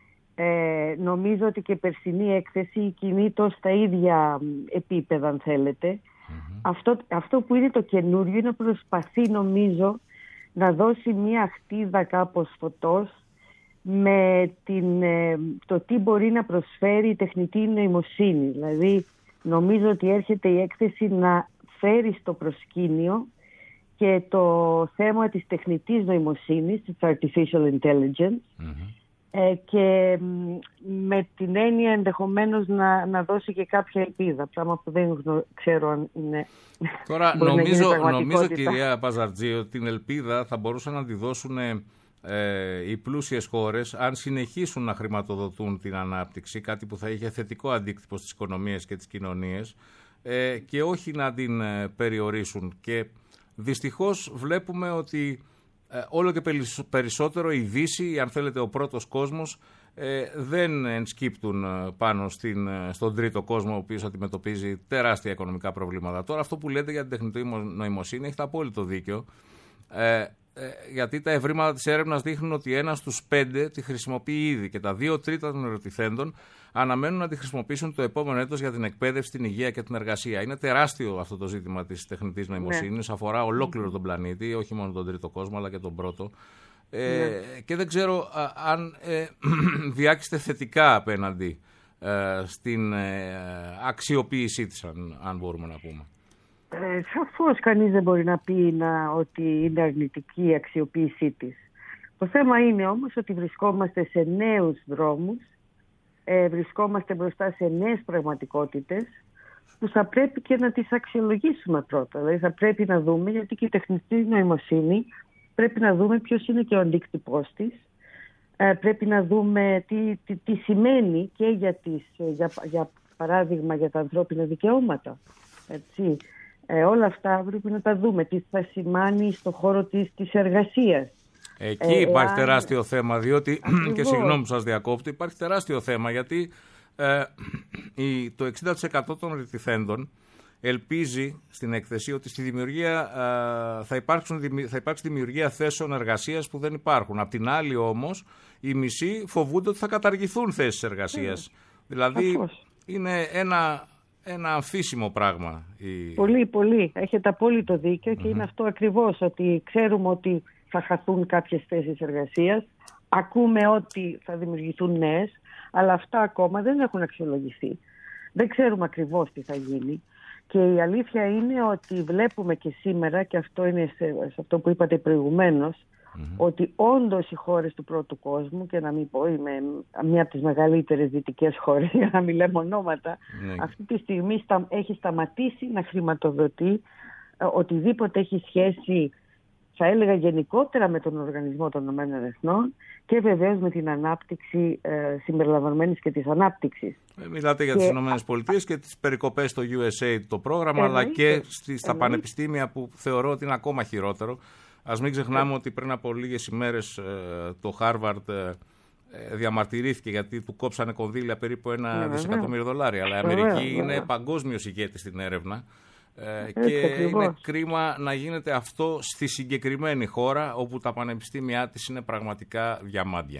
G: Νομίζω ότι και η περσινή έκθεση κινείται στα ίδια επίπεδα, αν θέλετε. Αυτό που είναι το καινούριο είναι να προσπαθεί, νομίζω, να δώσει μια χτίδα κάπως φωτός με το τι μπορεί να προσφέρει η τεχνητή νοημοσύνη. Δηλαδή, νομίζω ότι έρχεται η έκθεση να φέρει στο προσκήνιο και το θέμα της τεχνητής νοημοσύνης, της artificial intelligence, και με την έννοια ενδεχομένως να δώσει και κάποια ελπίδα, πράγμα που δεν ξέρω αν είναι.
C: Τώρα νομίζω κυρία Παζαρτζή, ότι την ελπίδα θα μπορούσαν να τη δώσουν οι πλούσιες χώρες αν συνεχίσουν να χρηματοδοτούν την ανάπτυξη, κάτι που θα είχε θετικό αντίκτυπο στις οικονομίες και τις κοινωνίες, και όχι να την περιορίσουν. Και δυστυχώς βλέπουμε ότι όλο και περισσότερο η Δύση, αν θέλετε ο πρώτος κόσμος, δεν ενσκύπτουν πάνω στον τρίτο κόσμο, ο οποίος αντιμετωπίζει τεράστια οικονομικά προβλήματα. Τώρα αυτό που λέτε για την τεχνητή νοημοσύνη έχετε απόλυτο δίκιο, γιατί τα ευρήματα της έρευνας δείχνουν ότι 1 στους 5 τη χρησιμοποιεί ήδη και τα 2/3 των ερωτηθέντων αναμένουν να τη χρησιμοποιήσουν το επόμενο έτος για την εκπαίδευση, την υγεία και την εργασία. Είναι τεράστιο αυτό το ζήτημα της τεχνητής νοημοσύνης, αφορά ολόκληρο τον πλανήτη, όχι μόνο τον τρίτο κόσμο αλλά και τον πρώτο. Και δεν ξέρω αν διάκειστε θετικά απέναντι στην αξιοποίησή της, αν μπορούμε να πούμε.
G: Σαφώς κανείς δεν μπορεί να πει ότι είναι αρνητική η αξιοποίησή της. Το θέμα είναι όμως ότι βρισκόμαστε σε νέους δρόμους, βρισκόμαστε μπροστά σε νέες πραγματικότητες που θα πρέπει και να τις αξιολογήσουμε πρώτα. Δηλαδή θα πρέπει να δούμε, γιατί και η τεχνητή νοημοσύνη πρέπει να δούμε ποιος είναι και ο αντίκτυπός της, πρέπει να δούμε τι σημαίνει και για παράδειγμα για τα ανθρώπινα δικαιώματα. Έτσι. Όλα αυτά πρέπει να τα δούμε. Τι θα σημάνει στον χώρο της εργασίας.
C: Εκεί υπάρχει τεράστιο θέμα, διότι, και συγγνώμη που σας διακόπτω, υπάρχει τεράστιο θέμα, γιατί το 60% των ρητηθέντων ελπίζει στην έκθεση ότι στη δημιουργία, θα υπάρξει δημιουργία θέσεων εργασίας που δεν υπάρχουν. Απ' την άλλη όμως, οι μισοί φοβούνται ότι θα καταργηθούν θέσεις εργασίας. Δηλαδή, είναι ένα αμφίσιμο πράγμα.
G: Πολύ, πολύ. Έχετε απόλυτο δίκιο και είναι αυτό ακριβώς, ότι ξέρουμε ότι θα χαθούν κάποιες θέσεις εργασίας, ακούμε ότι θα δημιουργηθούν νέες, αλλά αυτά ακόμα δεν έχουν αξιολογηθεί. Δεν ξέρουμε ακριβώς τι θα γίνει. Και η αλήθεια είναι ότι βλέπουμε και σήμερα, και αυτό είναι σε αυτό που είπατε προηγουμένως, ότι όντως οι χώρες του πρώτου κόσμου, και να μην πω, είμαι μια από τις μεγαλύτερες δυτικές χώρες, για να μην λέμε ονόματα, αυτή τη στιγμή έχει σταματήσει να χρηματοδοτεί οτιδήποτε έχει σχέση, θα έλεγα γενικότερα, με τον Οργανισμό των Ηνωμένων Εθνών και βεβαίως με την ανάπτυξη συμπεριλαμβανομένης και της ανάπτυξης.
C: Μιλάτε για τις Ηνωμένες Πολιτείες και τις περικοπές στο USA το πρόγραμμα, αλλά και στα πανεπιστήμια, που θεωρώ ότι είναι ακόμα χειρότερο. Ας μην ξεχνάμε ότι πριν από λίγες ημέρες το Harvard διαμαρτυρήθηκε γιατί του κόψανε κονδύλια περίπου $1 δισεκατομμύριο. Αλλά η Αμερική είναι παγκόσμιος ηγέτης στην έρευνα. Και είναι κρίμα να γίνεται αυτό στη συγκεκριμένη χώρα όπου τα πανεπιστήμια της είναι πραγματικά διαμάντια.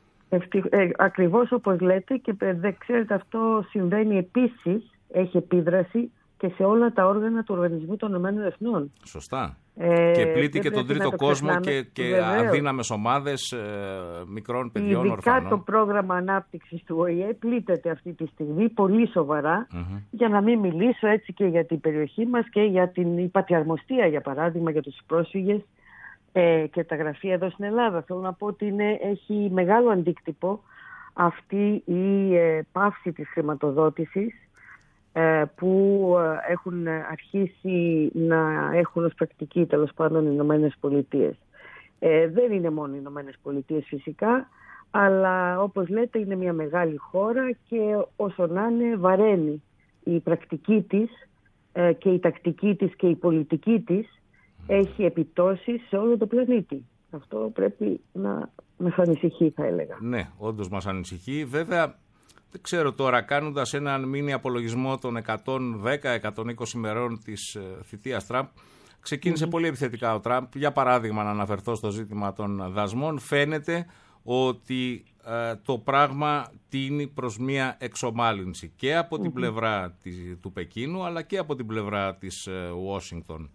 G: Ακριβώς όπως λέτε, και δεν ξέρετε, αυτό συμβαίνει επίσης, έχει επίδραση και σε όλα τα όργανα του Οργανισμού των Ηνωμένων Εθνών.
C: Σωστά. Και πλήττει και τον τρίτο κόσμο και αδύναμες ομάδες μικρών παιδιών, ορφανών.
G: Ειδικά το πρόγραμμα ανάπτυξης του ΟΗΕ πλήττεται αυτή τη στιγμή πολύ σοβαρά, για να μην μιλήσω έτσι και για την περιοχή μας και για την υπατιαρμοστία, για παράδειγμα, για τους πρόσφυγες και τα γραφεία εδώ στην Ελλάδα. Θέλω να πω ότι έχει μεγάλο αντίκτυπο αυτή η πάυση της χρηματοδότησης που έχουν αρχίσει να έχουν ως πρακτική, τέλος πάντων, οι Ηνωμένες Πολιτείες. Δεν είναι μόνο οι Ηνωμένες Πολιτείες φυσικά, αλλά όπως λέτε είναι μια μεγάλη χώρα και όσο να είναι βαραίνει η πρακτική της και η τακτική της και η πολιτική της έχει επιπτώσεις σε όλο το πλανήτη. Αυτό πρέπει να μας ανησυχεί, θα έλεγα.
C: Ναι, όντως μας ανησυχεί. Βέβαια, δεν ξέρω τώρα, κάνοντας έναν μίνι απολογισμό των 110-120 ημερών της θητείας Τραμπ, ξεκίνησε πολύ επιθετικά ο Τραμπ. Για παράδειγμα, να αναφερθώ στο ζήτημα των δασμών, φαίνεται ότι το πράγμα τίνει προς μία εξομάλυνση και από την πλευρά του Πεκίνου, αλλά και από την πλευρά της Ουάσιγκτον.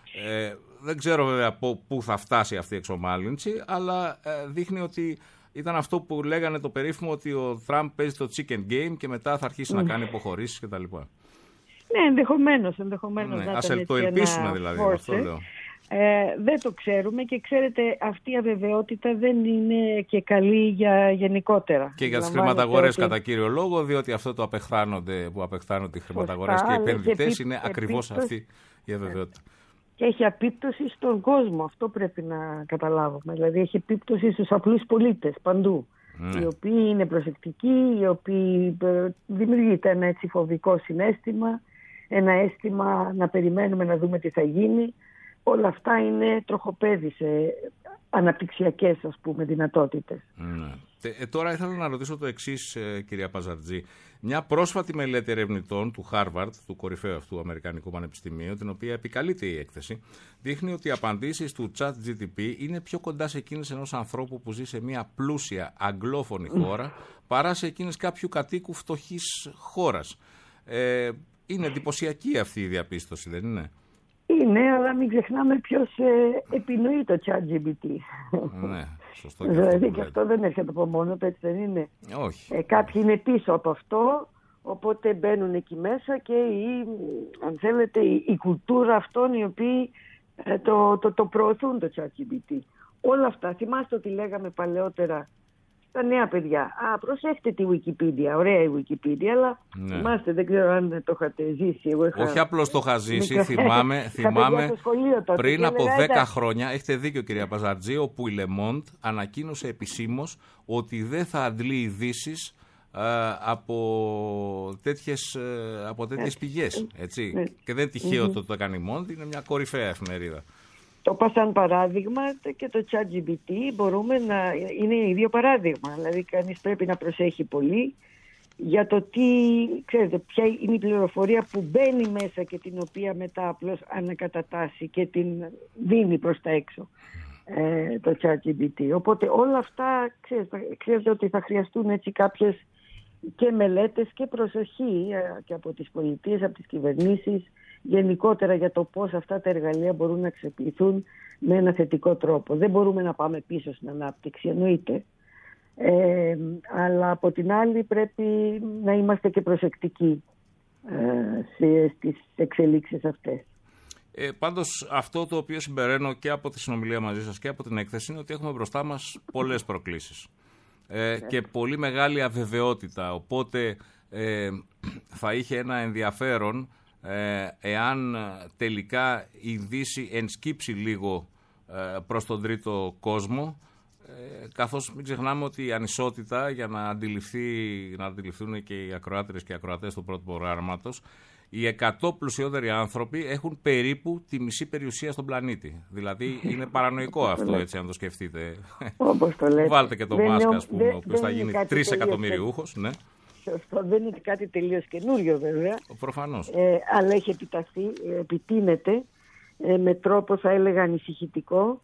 C: Δεν ξέρω βέβαια πού θα φτάσει αυτή η εξομάλυνση, αλλά δείχνει ότι ήταν αυτό που λέγανε το περίφημο ότι ο Τραμπ παίζει το chicken game και μετά θα αρχίσει να κάνει υποχωρήσεις κτλ.
G: Ναι, ενδεχομένως.
C: Ναι, ας το ελπίσουμε δηλαδή, αυτό λέω.
G: Δεν το ξέρουμε και ξέρετε, αυτή η αβεβαιότητα δεν είναι και καλή γενικότερα.
C: Και για τις χρηματαγορές κατά κύριο λόγο, διότι αυτό το που απεχθάνονται οι χρηματαγορές και οι επενδυτές είναι ακριβώς αυτή η αβεβαιότητα.
G: Και έχει επίπτωση στον κόσμο, αυτό πρέπει να καταλάβουμε. Δηλαδή έχει επίπτωση στους απλούς πολίτες παντού, οι οποίοι είναι προσεκτικοί, οι οποίοι δημιουργείται ένα έτσι φοβικό συναίσθημα, ένα αίσθημα να περιμένουμε να δούμε τι θα γίνει. Όλα αυτά είναι τροχοπέδι σε αναπτυξιακές, ας πούμε, δυνατότητες.
C: Τώρα ήθελα να ρωτήσω το εξής, κυρία Παζαρτζή. Μια πρόσφατη μελέτη ερευνητών του Harvard, του κορυφαίου αυτού Αμερικανικού Πανεπιστημίου, την οποία επικαλείται η έκθεση, δείχνει ότι οι απαντήσεις του ChatGPT είναι πιο κοντά σε εκείνες ενός ανθρώπου που ζει σε μια πλούσια αγγλόφωνη χώρα, παρά σε εκείνες κάποιου κατοίκου φτωχής χώρας. Είναι εντυπωσιακή αυτή η διαπίστωση, δεν είναι?
G: Είναι, αλλά μην ξεχνάμε ποιος επινοεί το ChatGPT.
C: Ναι, σωστό.
G: Δηλαδή και αυτό δεν έρχεται από μόνο του, έτσι δεν είναι?
C: Όχι.
G: Κάποιοι είναι πίσω από αυτό, οπότε μπαίνουν εκεί μέσα και αν θέλετε η κουλτούρα αυτών οι οποίοι το προωθούν το ChatGPT. Όλα αυτά, θυμάστε ότι λέγαμε παλαιότερα τα νέα παιδιά. Προσέχτε τη Wikipedia, ωραία η Wikipedia, αλλά θυμάστε, δεν ξέρω αν το είχατε ζήσει.
C: Όχι απλώς το είχα ζήσει, θυμάμαι πριν από 10 χρόνια, έχετε δίκιο κυρία Παζαρτζή, όπου η Le Monde ανακοίνωσε επισήμως ότι δεν θα αντλεί ειδήσεις από τέτοιες πηγές. Έτσι. Και δεν τυχαίο το έκανε η Monde, είναι μια κορυφαία εφημερίδα.
G: Το είπα σαν παράδειγμα και το ChatGPT είναι ίδιο παράδειγμα. Δηλαδή κανείς πρέπει να προσέχει πολύ για το ξέρετε, ποια είναι η πληροφορία που μπαίνει μέσα και την οποία μετά απλώς ανακατατάσσει και την δίνει προς τα έξω το ChatGPT. Οπότε όλα αυτά ξέρετε ότι θα χρειαστούν έτσι κάποιες και μελέτες και προσοχή και από τις πολιτείες, από τις κυβερνήσεις, γενικότερα για το πώς αυτά τα εργαλεία μπορούν να αξιοποιηθούν με ένα θετικό τρόπο. Δεν μπορούμε να πάμε πίσω στην ανάπτυξη, εννοείται. Αλλά από την άλλη πρέπει να είμαστε και προσεκτικοί στις εξελίξεις αυτές.
C: Πάντως αυτό το οποίο συμπεραίνω και από τη συνομιλία μαζί σας και από την έκθεση είναι ότι έχουμε μπροστά μας πολλές προκλήσεις και πολύ μεγάλη αβεβαιότητα. Οπότε θα είχε ένα ενδιαφέρον εάν τελικά η Δύση ενσκύψει λίγο προς τον τρίτο κόσμο, καθώς μην ξεχνάμε ότι η ανισότητα, για να αντιληφθούν και οι ακροάτριες και οι ακροατές του πρώτου προγράμματος, οι 100 πλουσιότεροι άνθρωποι έχουν περίπου τη μισή περιουσία στον πλανήτη. Δηλαδή είναι παρανοϊκό αυτό, έτσι, αν το σκεφτείτε.
G: Όπως το λέτε.
C: Βάλτε και το Μάσκα, ας πούμε, ο οποίος θα γίνει 3 εκατομμυριούχος. Ναι.
G: σωστό. Δεν είναι κάτι τελείως καινούριο βέβαια.
C: Προφανώς.
G: Αλλά έχει επιταχθεί, επιτείνεται με τρόπο θα έλεγα ανησυχητικό.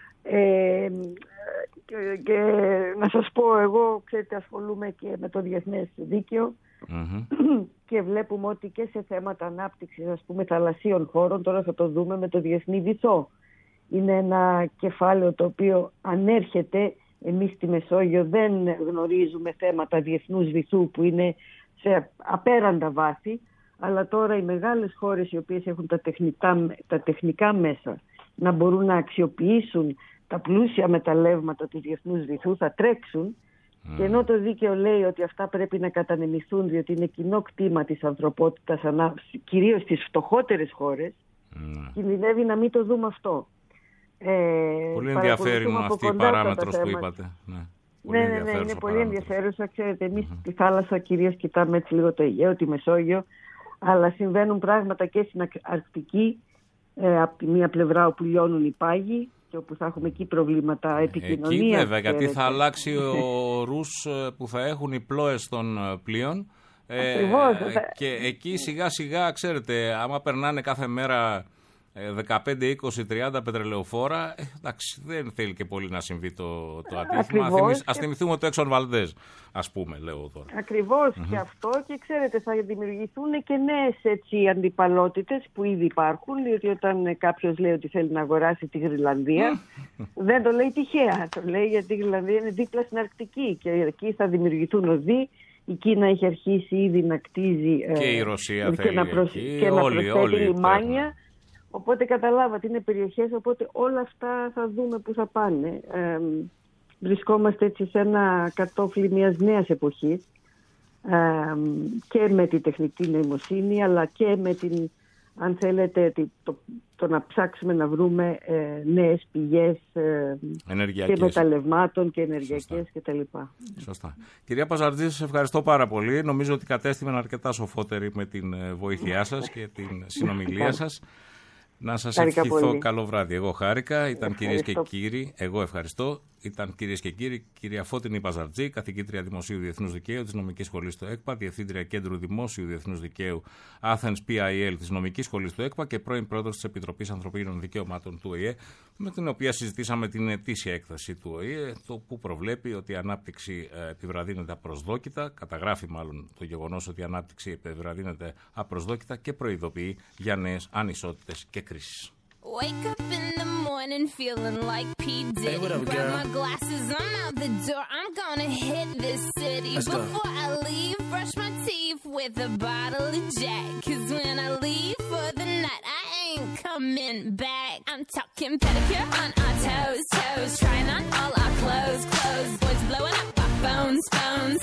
G: Και να σας πω, εγώ ξέρετε ασχολούμαι και με το διεθνές δίκαιο και βλέπουμε ότι και σε θέματα ανάπτυξης ας πούμε θαλασσίων χώρων, τώρα θα το δούμε με το διεθνή βυθό. Είναι ένα κεφάλαιο το οποίο ανέρχεται. Εμείς στη Μεσόγειο δεν γνωρίζουμε θέματα διεθνούς βυθού που είναι σε απέραντα βάθη, αλλά τώρα οι μεγάλες χώρες οι οποίες έχουν τα τεχνικά μέσα να μπορούν να αξιοποιήσουν τα πλούσια μεταλλεύματα του διεθνούς βυθού θα τρέξουν και ενώ το δίκαιο λέει ότι αυτά πρέπει να κατανεμηθούν διότι είναι κοινό κτήμα της ανθρωπότητας κυρίως στις φτωχότερες χώρες, κινδυνεύει να μην το δούμε αυτό.
C: Πολύ ενδιαφέρον αυτή η παράμετρος που είπατε.
G: Ναι, είναι πολύ ενδιαφέρουσα. Ξέρετε, εμείς τη θάλασσα κυρίως κοιτάμε έτσι λίγο το Αιγαίο, τη Μεσόγειο, αλλά συμβαίνουν πράγματα και στην Αρκτική, από τη μία πλευρά όπου λιώνουν οι πάγοι και όπου θα έχουμε εκεί προβλήματα επικοινωνίας.
C: Εκεί βέβαια, γιατί θα αλλάξει ο ρους που θα έχουν οι πλώες των πλοίων. Και εκεί σιγά σιγά, ξέρετε, άμα περνάνε κάθε μέρα 15, 20, 30 πετρελαιοφόρα, εντάξει, δεν θέλει και πολύ να συμβεί το ατύχημα. Ας θυμηθούμε το Exxon Valdez, ας πούμε, λέω τώρα.
G: Ακριβώς και αυτό, και ξέρετε, θα δημιουργηθούν και νέες αντιπαλότητες που ήδη υπάρχουν, διότι όταν κάποιος λέει ότι θέλει να αγοράσει τη Γροιλανδία, δεν το λέει τυχαία. Το λέει γιατί η Γροιλανδία είναι δίπλα στην Αρκτική και εκεί θα δημιουργηθούν οδοί. Η Κίνα έχει αρχίσει ήδη να κτίζει
C: και η Ρωσία
G: και να προσθέτει λιμάνια. Οπότε καταλάβατε, είναι περιοχές, οπότε όλα αυτά θα δούμε που θα πάνε. Βρισκόμαστε έτσι σε ένα κατόφλι μιας νέας εποχής και με τη τεχνητή νοημοσύνη, αλλά και με την, αν θέλετε, το να ψάξουμε να βρούμε νέες πηγές και μεταλλευμάτων και ενεργειακές κτλ.
C: Σωστά. Κυρία Παζαρτζή, σας ευχαριστώ πάρα πολύ. Νομίζω ότι κατέστημεν αρκετά σοφότεροι με την βοήθειά σας και την συνομιλία σας. Να σας ευχηθώ καλό βράδυ. Εγώ χάρηκα. Ήταν κυρίες και κύριοι. Εγώ ευχαριστώ. Ήταν κυρίες και κύριοι, κυρία Φώτεινη Παζαρτζή, καθηγήτρια Δημοσίου Διεθνούς Δικαίου της Νομικής Σχολής του ΕΚΠΑ, Διευθύντρια Κέντρου Δημόσιου Διεθνούς Δικαίου Athens PIL της Νομικής Σχολής του ΕΚΠΑ και πρώην πρόεδρος της Επιτροπής Ανθρωπίνων Δικαιωμάτων του ΟΗΕ, με την οποία συζητήσαμε την ετήσια έκθεση του ΟΗΕ, το που προβλέπει ότι η ανάπτυξη επιβραδύνεται απροσδόκητα, καταγράφει μάλλον το γεγονός ότι η ανάπτυξη επιβραδύνεται απροσδόκητα και προειδοποιεί για νέες ανισότητες και κρίσεις.
F: Wake up in the morning feeling like P. Diddy.
H: Hey, what up, girl?
F: Grab my glasses, I'm out the door. I'm gonna hit this city.
H: Let's go.
F: Before I leave, brush my teeth with a bottle of Jack. 'Cause when I leave for the night, I ain't coming back. I'm talking pedicure on our toes, toes. Trying on all our clothes, clothes. Boys blowing up our phones, phones.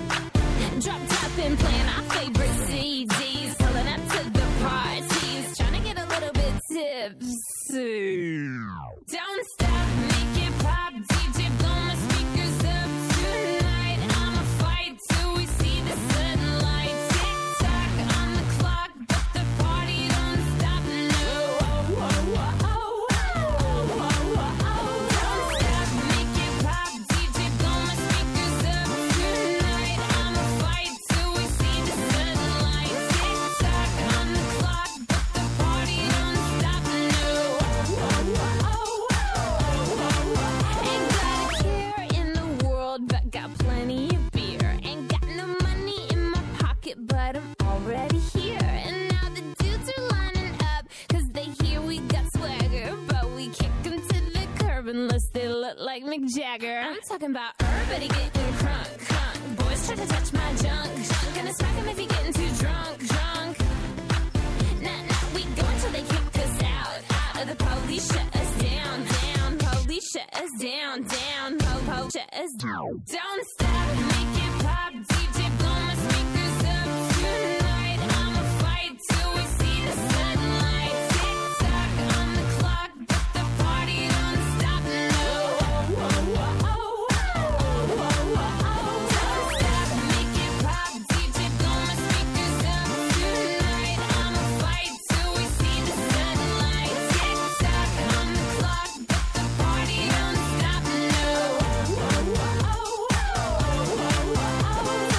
F: Drop top and playing our favorite CDs. Pulling up to the parties. Trying to get a little bit tipsy. Don't stop, make it pop. DJ, blow my speakers up tonight. I'ma fight till we see the sunlight. Tick tock on the clock, but the party don't stop. No. Oh, oh, oh, oh, oh, oh, oh, oh. Don't stop, make it pop. DJ, blow my speakers up tonight. I'ma fight till we see the sunlight. Tick tock on the clock, but the party don't stop. No. Oh, oh, oh, oh, oh, oh. Ain't got a care in the world, but got plenty of beer. Ain't got no money in my pocket, but I'm already here. And now the dudes are lining up, 'cause they hear we got swagger. But we kick them to the curb unless they look like Mick Jagger. I'm talking about everybody getting crunk, crunk. Boys try to touch my junk, junk. Gonna smack him if he getting too drunk, drunk. Nah, nah, we go until they kick us out, out. Or the police shut us down, down. Police shut us down, down. Po, shut us down. Don't stop, make it pop. DJ, blow my speakers up tonight. I'ma fight till we see the sunlight. Tick tock on the clock, but the party don't stop. No. Oh, oh, oh, oh, oh, oh, oh. Don't stop, make it pop. DJ, blow my speakers up tonight. I'ma fight till we see the sunlight. Tick tock on the clock, but the party don't stop. No. Oh, oh, oh, oh, oh, oh, oh.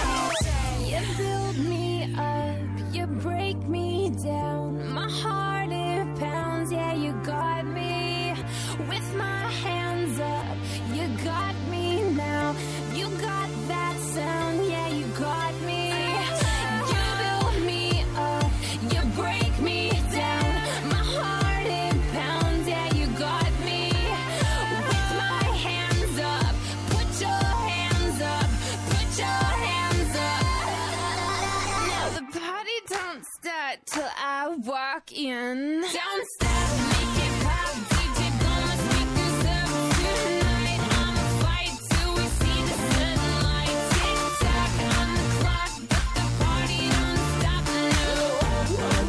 F: in. Don't stop, make it pop, DJ blow my speakers up tonight. I'ma fight till we see the sunlight. Tick tock on the clock, but the party don't stop, no. Don't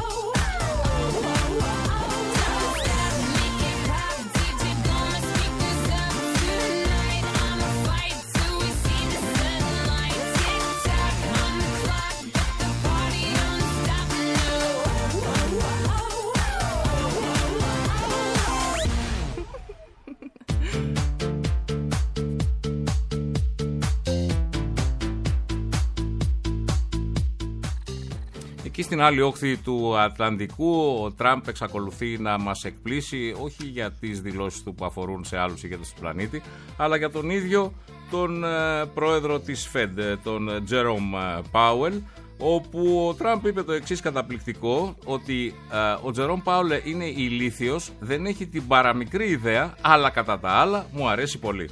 F: stop, make it pop, DJ blow my speakers up tonight. I'ma fight till we see the sunlight. Tick tock on the clock, but the party don't stop, no.
C: Εκεί στην άλλη όχθη του Ατλαντικού ο Τραμπ εξακολουθεί να μας εκπλήσει, όχι για τις δηλώσεις του που αφορούν σε άλλους ηγέτες του πλανήτη, αλλά για τον ίδιο τον πρόεδρο της Fed, τον Jerome Powell, όπου ο Τραμπ είπε το εξής καταπληκτικό, ότι ο Jerome Powell είναι ηλίθιος, δεν έχει την παραμικρή ιδέα, αλλά κατά τα άλλα μου αρέσει πολύ.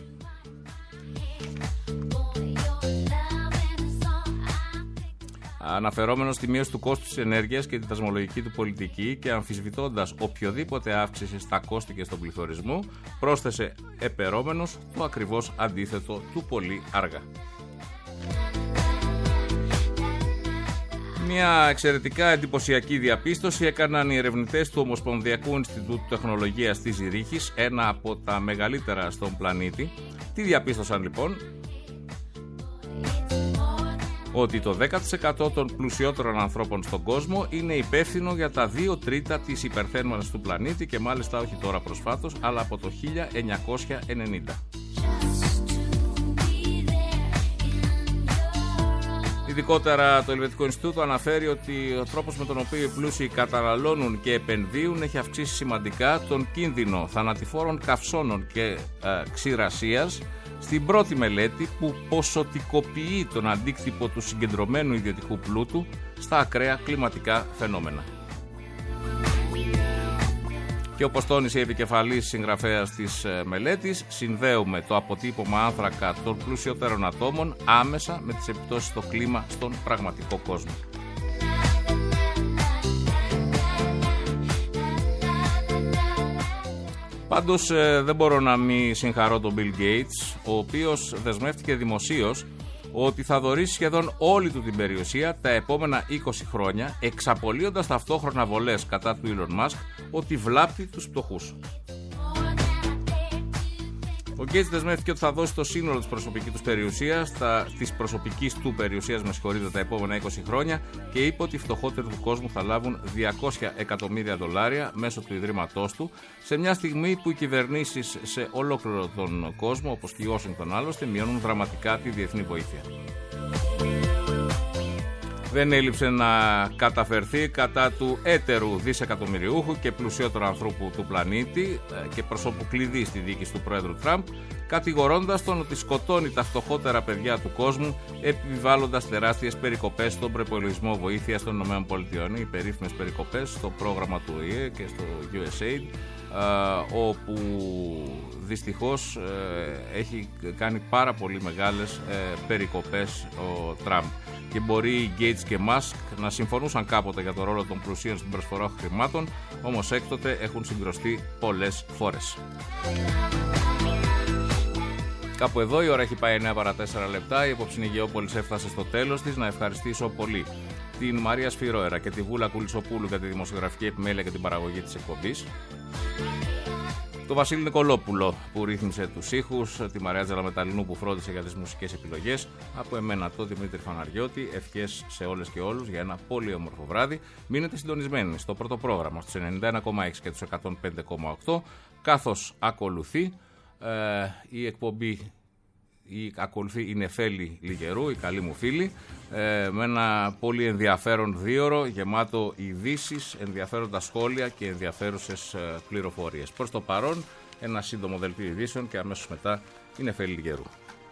C: Αναφερόμενος στη μείωση του κόστου της ενέργειας και τη δασμολογική του πολιτική και αμφισβητώντας οποιοδήποτε αύξηση στα κόστη και στον πληθωρισμό, πρόσθεσε επερόμενος το ακριβώς αντίθετο του πολύ αργά. Μια εξαιρετικά εντυπωσιακή διαπίστωση έκαναν οι ερευνητές του Ομοσπονδιακού Ινστιτούτου Τεχνολογίας της Ζηρίχης, ένα από τα μεγαλύτερα στον πλανήτη. Τι διαπίστωσαν λοιπόν? Ότι το 10% των πλουσιότερων ανθρώπων στον κόσμο είναι υπεύθυνο για τα 2/3 της υπερθέρμανσης του πλανήτη, και μάλιστα όχι τώρα προσφάτως, αλλά από το 1990. Ειδικότερα το Ελβετικό Ινστιτούτο αναφέρει ότι ο τρόπος με τον οποίο οι πλούσιοι καταναλώνουν και επενδύουν έχει αυξήσει σημαντικά τον κίνδυνο θανατηφόρων καυσώνων και ξηρασίας, στην πρώτη μελέτη που ποσοτικοποιεί τον αντίκτυπο του συγκεντρωμένου ιδιωτικού πλούτου στα ακραία κλιματικά φαινόμενα. Και όπως τόνισε η επικεφαλής συγγραφέας της μελέτης, συνδέουμε το αποτύπωμα άνθρακα των πλουσιότερων ατόμων άμεσα με τις επιπτώσεις στο κλίμα στον πραγματικό κόσμο. Πάντως δεν μπορώ να μην συγχαρώ τον Bill Gates, ο οποίος δεσμεύτηκε δημοσίως ότι θα δωρήσει σχεδόν όλη του την περιουσία τα επόμενα 20 χρόνια, εξαπολύοντας ταυτόχρονα βολές κατά του Elon Musk ότι βλάπτει τους φτωχούς. Ο Gates δεσμεύτηκε ότι θα δώσει το σύνολο της προσωπικής του περιουσίας τα επόμενα 20 χρόνια και είπε ότι οι φτωχότεροι του κόσμου θα λάβουν $200 εκατομμύρια μέσω του ιδρύματός του, σε μια στιγμή που οι κυβερνήσεις σε ολόκληρο τον κόσμο, όπως και η Washington άλλωστε, μειώνουν δραματικά τη διεθνή βοήθεια. Δεν έλειψε να καταφερθεί κατά του έτερου δισεκατομμυριούχου και πλουσιότερου ανθρώπου του πλανήτη και προσώπου κλειδί στη διοίκηση του Πρόεδρου Τραμπ, κατηγορώντας τον ότι σκοτώνει τα φτωχότερα παιδιά του κόσμου, επιβάλλοντας τεράστιες περικοπές στον προϋπολογισμό βοήθειας των ΗΠΑ. Οι περίφημες περικοπές στο πρόγραμμα του ΟΗΕ και στο USAID, όπου δυστυχώς έχει κάνει πάρα πολύ μεγάλες περικοπές ο Τραμπ. Και μπορεί οι Gates και Musk να συμφωνούσαν κάποτε για το ρόλο των πλουσίων στην προσφορά χρημάτων, όμως έκτοτε έχουν συγκρουστεί πολλές φορές. Κάπου εδώ η ώρα έχει πάει 9 παρά 4 λεπτά. Η Απόψινη Γεώπολης έφτασε στο τέλος της. Να ευχαριστήσω πολύ την Μαρία Σφυρόερα και τη Βούλα Κουλισοπούλου για τη δημοσιογραφική επιμέλεια και την παραγωγή της εκπομπής. Το Βασίλη Νικολόπουλο που ρύθμισε τους ήχους, τη Μαρία Τζαλαμεταλινού που φρόντισε για τις μουσικές επιλογές, από εμένα το Δημήτρη Φαναριώτη, ευχές σε όλες και όλους για ένα πολύ όμορφο βράδυ. Μείνετε συντονισμένοι στο πρώτο πρόγραμμα στους 91,6 και τους 105,8, καθώς ακολουθεί η εκπομπή. Ακολουθεί η Νεφέλη Λιγερού, η καλή μου φίλη, με ένα πολύ ενδιαφέρον δίωρο γεμάτο ειδήσεις, ενδιαφέροντα σχόλια και ενδιαφέρουσες πληροφορίες. Προς το παρόν ένα σύντομο δελτίο ειδήσεων και αμέσως μετά η Νεφέλη Λιγερού.